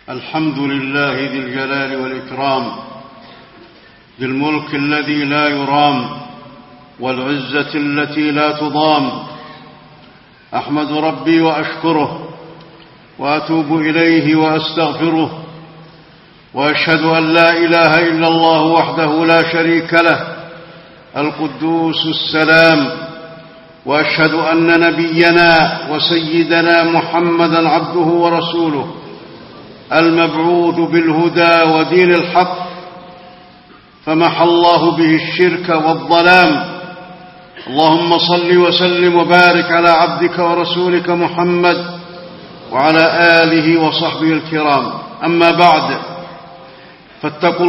الحمد لله ذي الجلال والإكرام، ذي الملك الذي لا يرام، والعزة التي لا تضام. أحمد ربي وأشكره، وأتوب إليه وأستغفره، وأشهد أن لا إله إلا الله وحده لا شريك له القدوس السلام، وأشهد أن نبينا وسيدنا محمدًا عبده ورسوله المبعوث بالهدى ودين الحق، فمحى الله به الشرك والظلام. اللهم صل وسلم وبارك على عبدك ورسولك محمد وعلى آله وصحبه الكرام. أما بعد، فاتقوا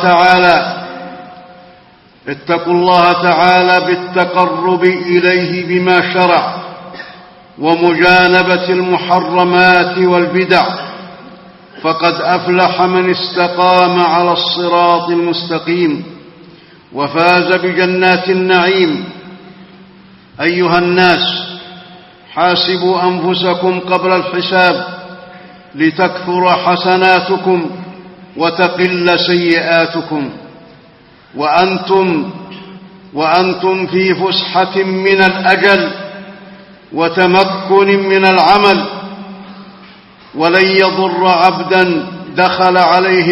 الله تعالى بالتقرب إليه بما شرع، ومجانبة المحرمات والبدع، فقد أفلح من استقام على الصراط المستقيم وفاز بجنات النعيم. أيها الناس، حاسبوا أنفسكم قبل الحساب لتكثر حسناتكم وتقل سيئاتكم، وأنتم في فسحة من الأجل وتمكن من العمل. ولن يضر عبدا دخل عليه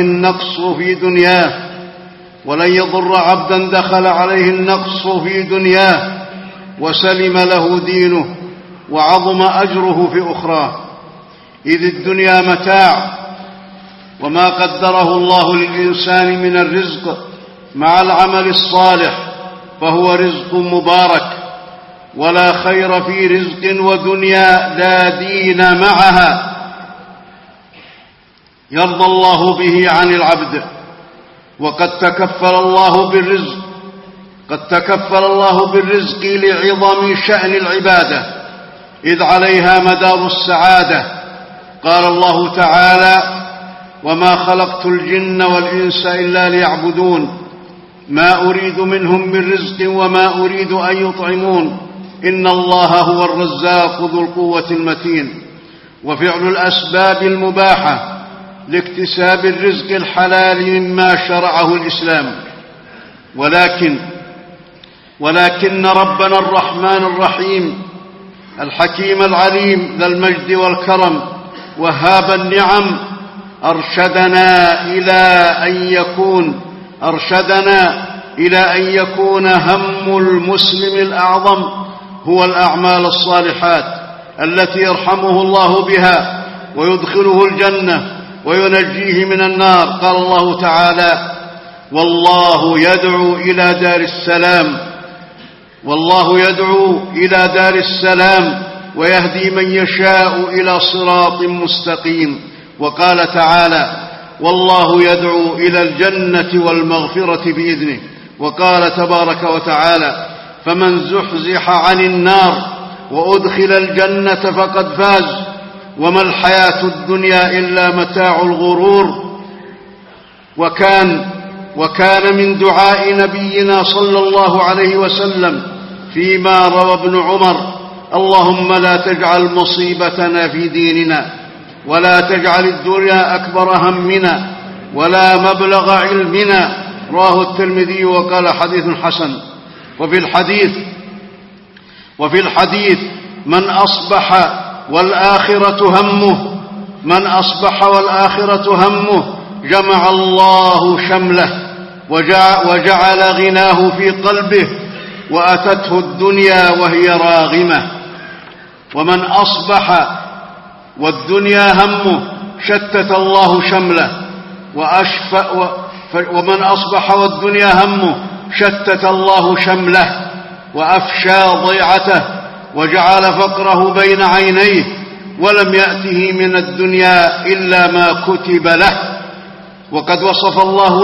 النقص في دنياه وسلم له دينه وعظم أجره في أخراه، إذ الدنيا متاع، وما قدره الله للإنسان من الرزق مع العمل الصالح فهو رزق مبارك، ولا خير في رزق ودنيا لا دين معها يرضى الله به عن العبد. وقد تكفل الله بالرزق لعظم شأن العبادة، إذ عليها مدار السعادة. قال الله تعالى: وما خلقت الجن والإنس إلا ليعبدون ما أريد منهم من رزق وما أريد أن يطعمون إن الله هو الرزاق ذو القوة المتين. وفعل الأسباب المباحة لاكتساب الرزق الحلال مما شرعه الإسلام، ولكن ربنا الرحمن الرحيم الحكيم العليم ذا المجد والكرم وهاب النعم أرشدنا إلى أن يكون هم المسلم الأعظم هو الأعمال الصالحات التي يرحمه الله بها ويدخله الجنة وينجيه من النار. قال الله تعالى: والله يدعو إلى دار السلام ويهدي من يشاء إلى صراط مستقيم. وقال تعالى: والله يدعو إلى الجنة والمغفرة بإذنه. وقال تبارك وتعالى: فمن زحزح عن النار وأدخل الجنة فقد فاز، وما الحياة الدنيا إلا متاع الغرور. وكان من دعاء نبينا صلى الله عليه وسلم فيما روى ابن عمر: اللهم لا تجعل مصيبتنا في ديننا، ولا تجعل الدنيا أكبر همنا ولا مبلغ علمنا. رواه الترمذي وقال حديث حسن. وفي الحديث: من أصبح والآخرة همه جمع الله شمله وجعل غناه في قلبه وأتته الدنيا وهي راغمة. ومن أصبح والدنيا همه شتت الله شمله وأفشى ضيعته وجعل فقره بين عينيه، ولم يأته من الدنيا إلا ما كتب له. وقد وصف الله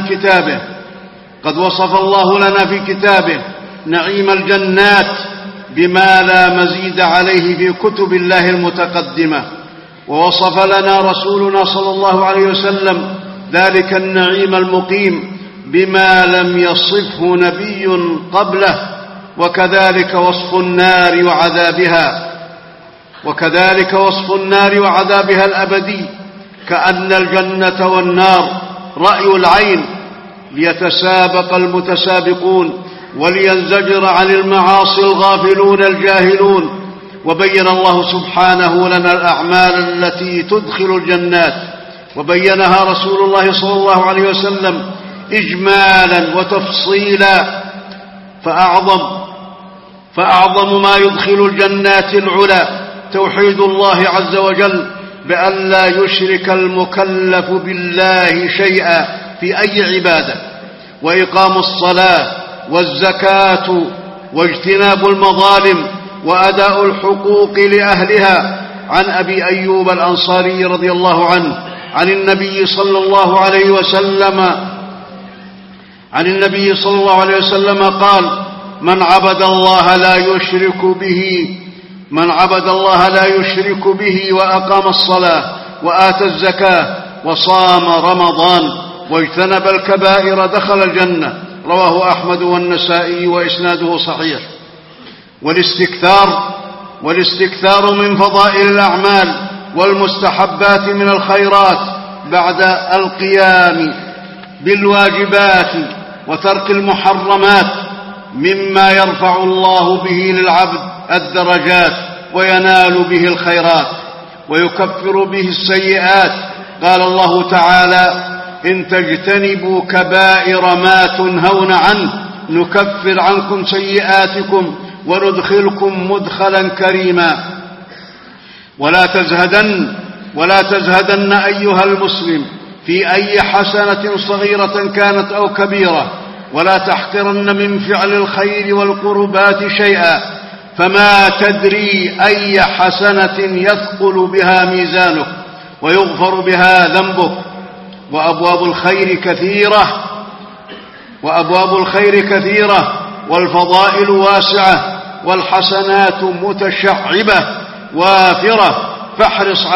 لنا في كتابه نعيم الجنات بما لا مزيد عليه في كتب الله المتقدمة، ووصف لنا رسولنا صلى الله عليه وسلم ذلك النعيم المقيم بما لم يصفه نبي قبله. وكذلك وصف النار وعذابها الأبدي كأن الجنة والنار رأي العين، ليتسابق المتسابقون ولينزجر عن المعاصي الغافلون الجاهلون. وبين الله سبحانه لنا الأعمال التي تدخل الجنات، وبينها رسول الله صلى الله عليه وسلم إجمالا وتفصيلا. فأعظم ما يدخل الجنات العلا توحيد الله عز وجل، بأن لا يشرك المكلف بالله شيئا في أي عبادة، وإقام الصلاة والزكاة واجتناب المظالم وأداء الحقوق لأهلها. عن أبي أيوب الأنصاري رضي الله عنه عن النبي صلى الله عليه وسلم قال: من عبد الله لا يشرك به وأقام الصلاة وآتى الزكاة وصام رمضان واجتنب الكبائر دخل الجنة. رواه أحمد والنسائي وإسناده صحيح. والاستكثار من فضائل الأعمال والمستحبات من الخيرات بعد القيام بالواجبات وترك المحرمات مما يرفع الله به للعبد الدرجات وينال به الخيرات ويكفر به السيئات. قال الله تعالى: إن تجتنبوا كبائر ما تنهون عنه نكفر عنكم سيئاتكم وندخلكم مدخلا كريما. ولا تزهدن أيها المسلم في أي حسنة صغيرة كانت أو كبيرة، ولا تحقرن من فعل الخير والقربات شيئا، فما تدري أي حسنة يثقل بها ميزانك ويغفر بها ذنبك. وأبواب الخير كثيرة والفضائل واسعة والحسنات متشعبة وافرة، فاحرص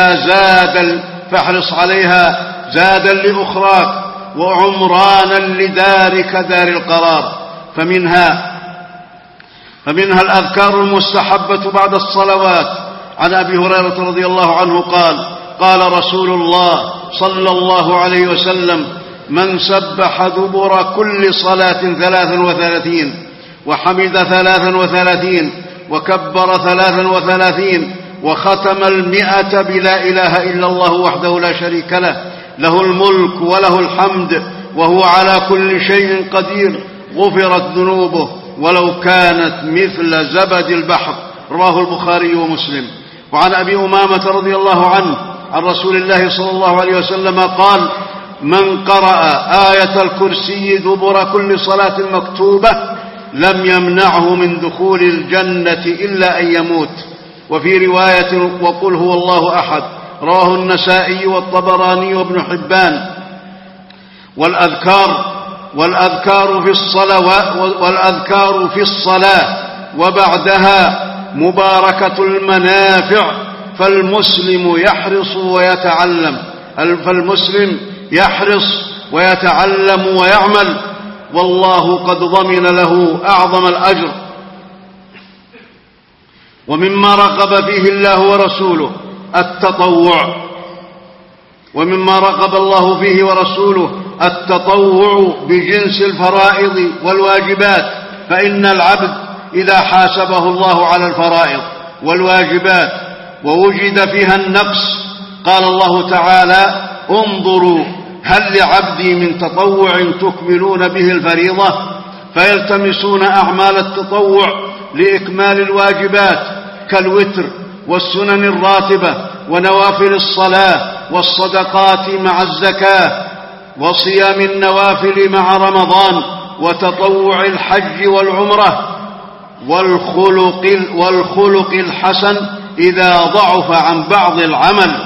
عليها زادا لأخراك وعمرانا لدارك دار القرار. فمنها الأذكار المستحبة بعد الصلوات. عن أبي هريرة رضي الله عنه قال: قال رسول الله صلى الله عليه وسلم: من سبح دبر كل صلاة 33 وحمد 33 وكبر 33 وختم 100 بلا إله إلا الله وحده لا شريك له، له الملك وله الحمد وهو على كل شيء قدير، غفرت ذنوبه ولو كانت مثل زبد البحر. رواه البخاري ومسلم. وعن أبي أمامة رضي الله عنه عن رسول الله صلى الله عليه وسلم قال: من قرأ آية الكرسي دبر كل صلاة مكتوبة لم يمنعه من دخول الجنة إلا أن يموت. وفي رواية: وقل هو الله أحد. رواه النسائي والطبراني وابن حبان. والأذكار في الصلاة وبعدها مباركة المنافع، فالمسلم يحرص ويتعلم ويعمل، والله قد ضمن له أعظم الأجر. ومما رغب فيه الله ورسوله التطوع بجنس الفرائض والواجبات، فإن العبد إذا حاسبه الله على الفرائض والواجبات ووجد فيها النقص قال الله تعالى: انظروا هل لعبدي من تطوع تكملون به الفريضة، فيلتمسون أعمال التطوع لإكمال الواجبات كالوتر والسنن الراتبة ونوافل الصلاة والصدقات مع الزكاة وصيام النوافل مع رمضان وتطوع الحج والعمرة والخلق الحسن إذا ضعف عن بعض العمل.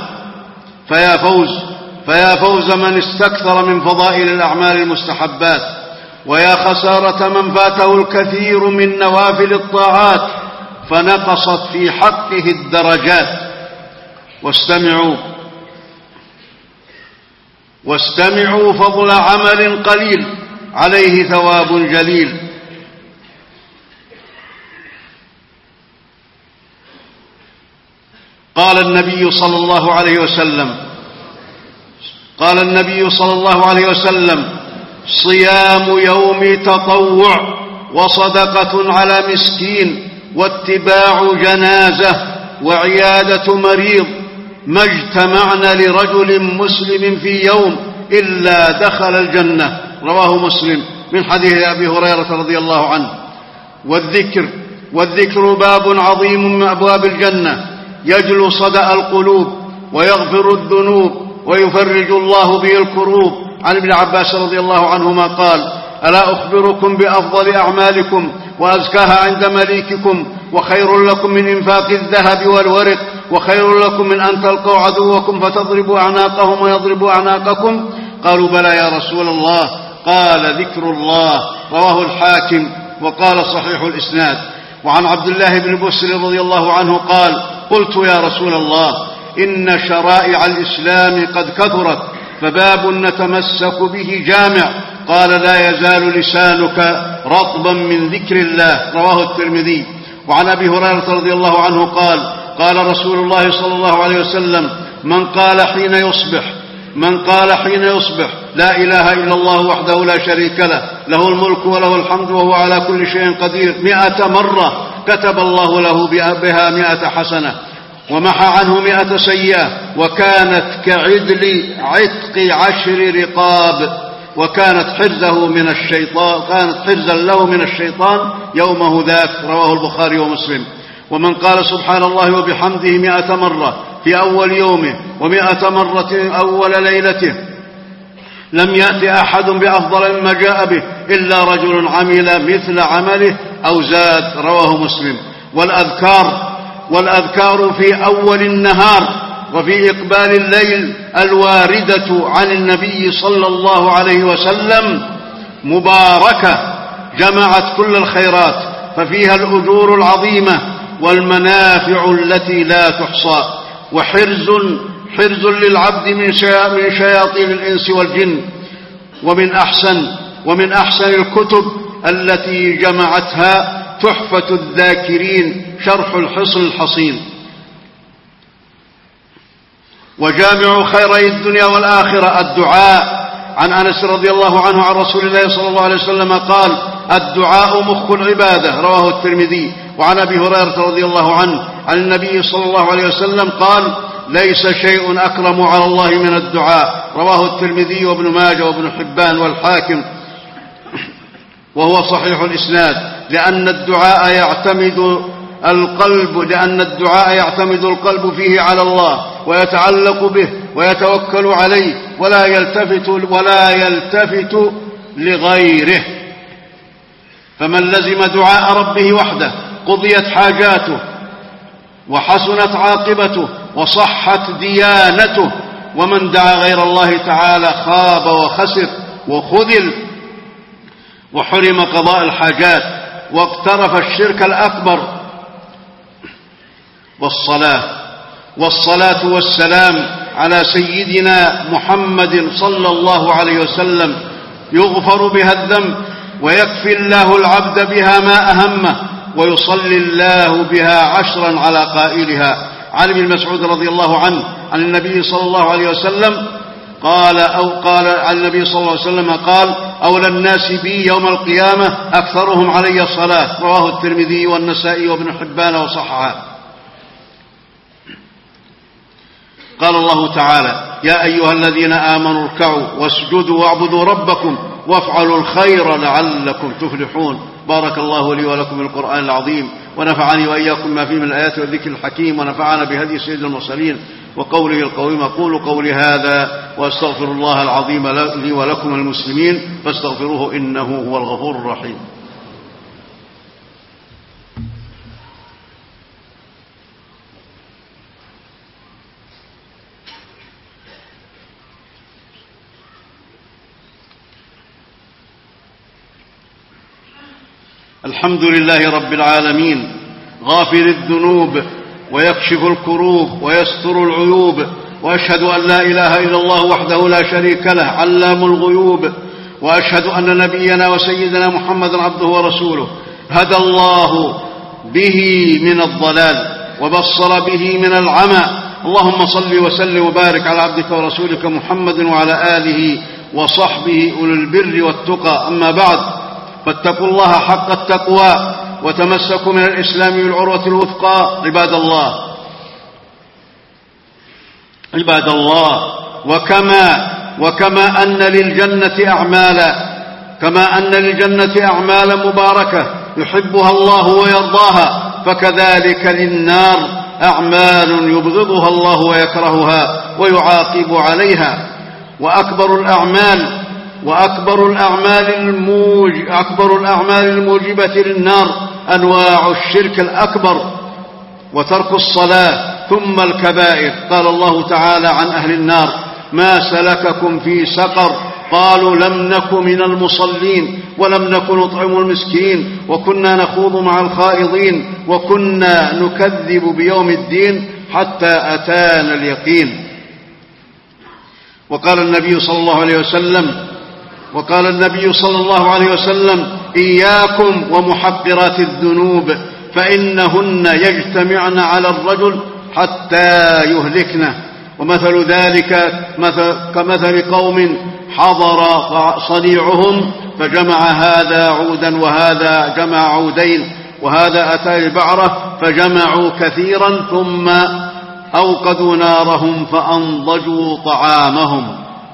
فيا فوز من استكثر من فضائل الأعمال المستحبات، ويا خسارة من فاته الكثير من نوافل الطاعات فنقصت في حقه الدرجات. واستمعوا فضل عمل قليل عليه ثواب جليل. قال النبي صلى الله عليه وسلم: قال النبي صلى الله عليه وسلم: صيام يوم تطوع، وصدقة على مسكين، واتباع جنازة، وعيادة مريض، ما اجتمعن لرجل مسلم في يوم إلا دخل الجنة. رواه مسلم من حديث أبي هريرة رضي الله عنه. والذكر باب عظيم من أبواب الجنة، يجلو صدأ القلوب ويغفر الذنوب ويفرج الله به الكروب. عن ابن عباس رضي الله عنهما قال: ألا أخبركم بأفضل أعمالكم وأزكاها عند مليككم، وخير لكم من إنفاق الذهب والورق، وخير لكم من أن تلقوا عدوكم فتضربوا أعناقهم ويضربوا أعناقكم؟ قالوا: بلى يا رسول الله. قال: ذكر الله. رواه الحاكم وقال: صحيح الإسناد. وعن عبد الله بن بسر رضي الله عنه قال: قلت يا رسول الله، إن شرائع الإسلام قد كثرت، فباب نتمسك به جامع. قال: لا يزال لسانك رطبا من ذكر الله. رواه الترمذي. وعن أبي هريرة رضي الله عنه قال: قال رسول الله صلى الله عليه وسلم: من قال حين يصبح لا إله إلا الله وحده لا شريك له، له الملك وله الحمد وهو على كل شيء قدير، 100 مرة، كتب الله له بها 100 حسنة، ومحى عنه 100 سيئة، وكانت كعدل عتق 10 رقاب، وكانت حرزا له من الشيطان يومه ذاك. رواه البخاري ومسلم. ومن قال سبحان الله وبحمده 100 مرة في أول يومه، و100 مرة أول ليلته، لم يأت أحد بأفضل مما جاء به إلا رجل عمل مثل عمله أو زاد. رواه مسلم. والأذكار في أول النهار وفي إقبال الليل الواردة عن النبي صلى الله عليه وسلم مباركة، جمعت كل الخيرات، ففيها الأجور العظيمة والمنافع التي لا تحصى، وحرز للعبد من شياطين الإنس والجن. ومن أحسن الكتب التي جمعتها تحفة الذاكرين، شرح الحصن الحصين. وجامع خيري الدنيا والآخرة الدعاء. عن أنس رضي الله عنه عن رسول الله صلى الله عليه وسلم قال: الدعاء مخ العبادة. رواه الترمذي. وعن أبي هريرة رضي الله عنه عن النبي صلى الله عليه وسلم قال: ليس شيء أكرم على الله من الدعاء. رواه الترمذي وابن ماجه وابن حبان والحاكم، وهو صحيح الإسناد، لأن الدعاء يعتمد القلب فيه على الله، ويتعلق به ويتوكل عليه، ولا يلتفت لغيره. فمن لزم دعاء ربه وحده قضيت حاجاته، وحسنت عاقبته، وصحت ديانته. ومن دعا غير الله تعالى خاب وخسر وخذل، وحرم قضاء الحاجات، واقترف الشرك الأكبر. والصلاة والسلام على سيدنا محمد صلى الله عليه وسلم يغفر بها الذنب، ويكفي الله العبد بها ما أهمه، ويصلي الله بها 10 على قائلها. عن ابن مسعود رضي الله عنه عن النبي صلى الله عليه وسلم قال أولى الناس بي يوم القيامة أكثرهم علي الصلاة. رواه الترمذي والنسائي وابن حبان وصححه. قال الله تعالى: يا أيها الذين آمنوا اركعوا واسجدوا واعبدوا ربكم وافعلوا الخير لعلكم تفلحون. بارك الله لي ولكم بالقرآن العظيم، ونفعني وإياكم ما فيه من الآيات والذكر الحكيم، ونفعنا بهدي سيد المرسلين وقوله القويم. أقول قولي هذا وأستغفر الله العظيم لي ولكم المسلمين، فاستغفروه إنه هو الغفور الرحيم. الحمد لله رب العالمين، غافر الذنوب ويكشف الكروب ويستر العيوب، وأشهد أن لا إله إلا الله وحده لا شريك له علام الغيوب، وأشهد أن نبينا وسيدنا محمدا عبده ورسوله، هدى الله به من الضلال وبصر به من العمى، اللهم صل وسلم وبارك على عبدك ورسولك محمد وعلى آله وصحبه أولي البر والتقى. أما بعد، فاتقوا الله حق التقوى وتمسكوا من الإسلام بالعروة الوثقى. عباد الله، وكما أن للجنة أعمالا مباركة يحبها الله ويرضاها، فكذلك للنار أعمال يبغضها الله ويكرهها ويعاقب عليها. وأكبر الأعمال الموجبة للنار أنواع الشرك الأكبر وترك الصلاة، ثم الكبائر. قال الله تعالى عن أهل النار: ما سلككم في سقر؟ قالوا لم نك من المصلين ولم نك نطعم المسكين وكنا نخوض مع الخائضين وكنا نكذب بيوم الدين حتى أتانا اليقين. وقال النبي صلى الله عليه وسلم: إياكم ومحقرات الذنوب فإنهن يجتمعن على الرجل حتى يهلكنه. ومثل ذلك كمثل قوم حضر صنيعهم فجمع هذا عودا وهذا جمع عودين وهذا أتى البعرة فجمعوا كثيرا ثم أوقدوا نارهم فأنضجوا طعامهم.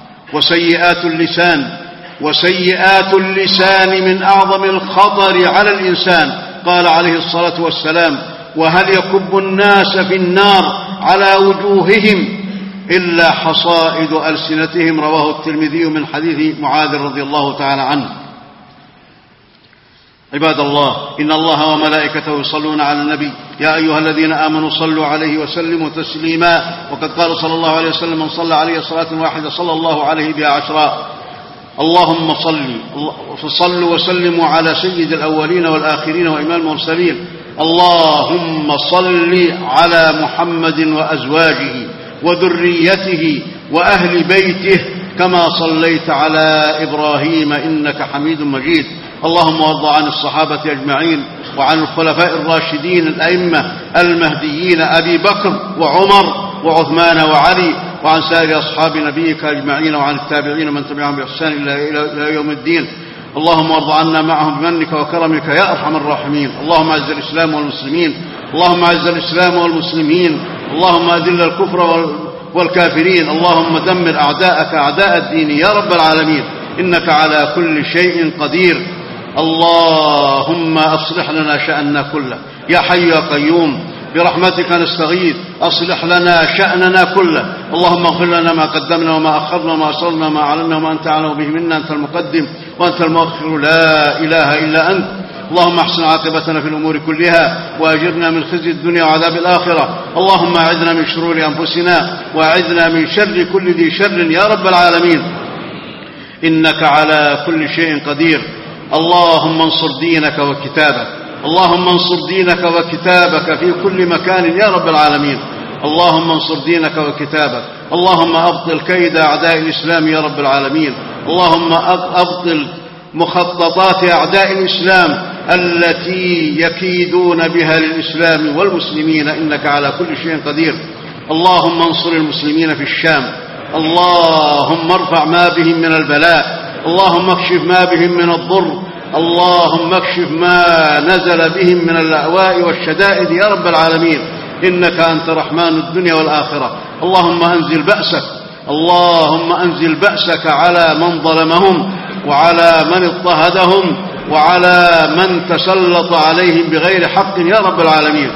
وسيئات اللسان من أعظم الخطر على الإنسان. قال عليه الصلاة والسلام: وهل يكب الناس في النار على وجوههم إلا حصائد ألسنتهم؟ رواه الترمذي من حديث معاذ رضي الله تعالى عنه. عباد الله، إن الله وملائكته يصلون على النبي يا أيها الذين آمنوا صلوا عليه وسلموا تسليما. وقد قال صلى الله عليه وسلم: من صلى عليه صلاة واحدة صلى الله عليه بها عشرا. اللهم صلوا وسلموا على سيد الأولين والآخرين وإمام المرسلين. اللهم صل على محمد وأزواجه وذريته وأهل بيته كما صليت على إبراهيم إنك حميد مجيد. اللهم وارض عن الصحابة أجمعين وعن الخلفاء الراشدين الأئمة المهديين أبي بكر وعمر وعثمان وعلي وعن سائر أصحاب نبيك أجمعين وعن التابعين من تبعهم بإحسان إلى يوم الدين. اللهم وارض عنا معهم بمنك وكرمك يا أرحم الراحمين. اللهم أعز الإسلام والمسلمين. اللهم أذل الكفر والكافرين. اللهم دمر أعداءك أعداء الدين يا رب العالمين، إنك على كل شيء قدير. اللهم أصلح لنا شأننا كله يا حي يا قيوم، برحمتك نستغيث. أصلح لنا شأننا كله. اللهم اغفر لنا ما قدمنا وما أخرنا وما أسررنا وما أعلنا وما أنت أعلم به منا. أنت المقدم وأنت المؤخر، لا إله إلا أنت. اللهم احسن عاقبتنا في الأمور كلها وأجرنا من خزي الدنيا وعذاب الآخرة. اللهم أعذنا من شرور أنفسنا وأعذنا من شر كل ذي شر يا رب العالمين، إنك على كل شيء قدير. اللهم انصر دينك وكتابك في كل مكان يا رب العالمين. اللهم انصر دينك وكتابك. اللهم أبطل كيد أعداء الإسلام يا رب العالمين. اللهم أبطل مخططات أعداء الإسلام التي يكيدون بها للإسلام والمسلمين، إنك على كل شيء قدير. اللهم انصر المسلمين في الشام. اللهم ارفع ما بهم من البلاء. اللهم اكشف ما بهم من الضر. اللهم اكشف ما نزل بهم من الأهواء والشدائد يا رب العالمين، إنك أنت رحمن الدنيا والآخرة. اللهم أنزل بأسك على من ظلمهم وعلى من اضطهدهم وعلى من تسلط عليهم بغير حق يا رب العالمين.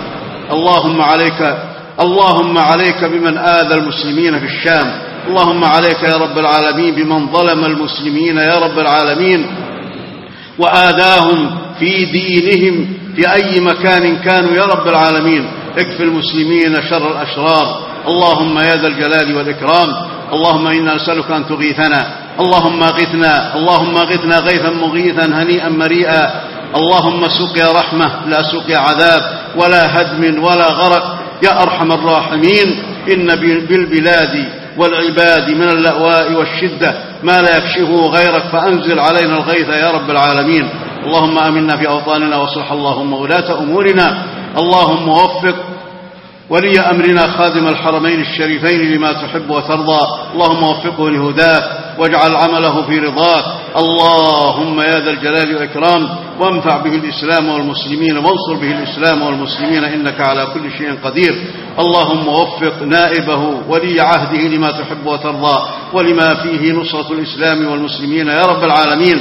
اللهم عليك بمن آذى المسلمين في الشام. اللهم عليك يا رب العالمين بمن ظلم المسلمين يا رب العالمين وآذاهم في دينهم في أي مكان كانوا يا رب العالمين. اكفِ المسلمين شر الأشرار. اللهم يا ذا الجلال والإكرام. اللهم إنا نسألك أن تغيثنا. اللهم اغثنا غيثا مغيثا هنيئا مريئا. اللهم سقيا رحمة لا سقيا عذاب ولا هدم ولا غرق يا أرحم الراحمين. إن بالبلاد والعباد من اللأواء والشدة ما لا يكشفه غيرك، فأنزل علينا الغيث يا رب العالمين. اللهم آمنا في أوطاننا واصلح اللهم ولاة أمورنا. اللهم وفق ولي أمرنا خادم الحرمين الشريفين لما تحب وترضى، اللهم وفقه لهداك واجعل عمله في رضاك، اللهم يا ذا الجلال والإكرام، وانفع به الإسلام والمسلمين، وانصر به الإسلام والمسلمين، إنك على كل شيء قدير. اللهم وفق نائبه ولي عهده لما تحب وترضى ولما فيه نصرة الإسلام والمسلمين يا رب العالمين.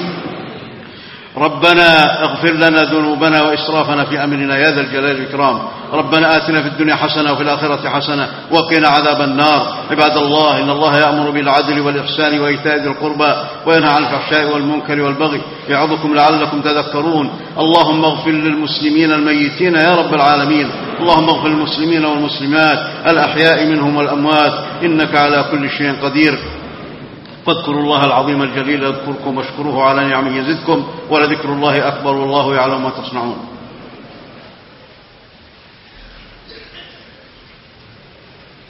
ربنا اغفر لنا ذنوبنا وإسرافنا في أمرنا يا ذا الجلال والإكرام. ربنا آتنا في الدنيا حسنة وفي الآخرة حسنة وقنا عذاب النار. عباد الله، إن الله يأمر بالعدل والإحسان وإيتاء ذي القربى وينهى عن الفحشاء والمنكر والبغي يعظكم لعلكم تذكرون. اللهم اغفر للمسلمين الميتين يا رب العالمين، اللهم اغفر للمسلمين والمسلمات الأحياء منهم والأموات، إنك على كل شيء قدير. فاذكروا الله العظيم الجليل يذكركم واشكروه على نعمه يزدكم، ولذكر الله أكبر والله يعلم ما تصنعون.